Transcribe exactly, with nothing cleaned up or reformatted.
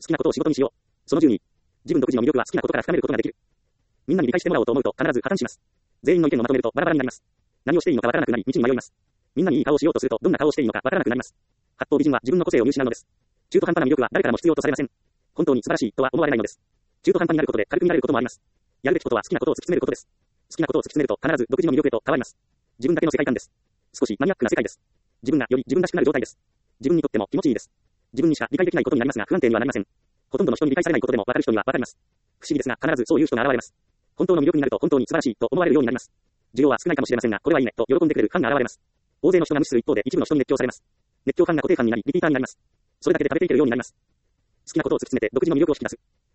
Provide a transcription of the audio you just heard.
きなことを仕事にしよう。そのじゅうに、自分独自の魅力は好きなことから深めることができる。みんなに理解してもらおうと思うと必ず破綻します。全員の意見をまとめるとバラバラになります。何をしていいのかわからなくなり道に迷います。みんなにいい顔をしようとするとどんな顔をしていいのかわからなくなります。八方美人は自分の個性を見失うのです。中途半端な魅力は誰からも必要とされません。本当に素晴らしいとは思われないのです。中途半端になることで軽く見られることもあります。やるべきことは好きなことを突き詰めることです。好きなことを突き詰めると必ず独自の魅力へと変わります。自分だけの世界観です。少しマニアックな世界です。自分がより自分らしくなる状態です。自分にとっても気持ちいいです。自分にしか理解できないことになりますが不安定にはなりません。ほとんどの人に理解されないことでも分かる人には分かります。不思議ですが必ずそういう人が現れます。本当の魅力になると本当に素晴らしいと思われるようになります。需要は少ないかもしれませんがこれはいいねと喜んでくれるファンが現れます。大勢の人が無視する一方で一部の人に熱狂されます。熱狂ファンが固定ファンになりリピーターになります。それだけで食べていけるようになります。好きなことを突き詰めて独自の魅力を引き出す。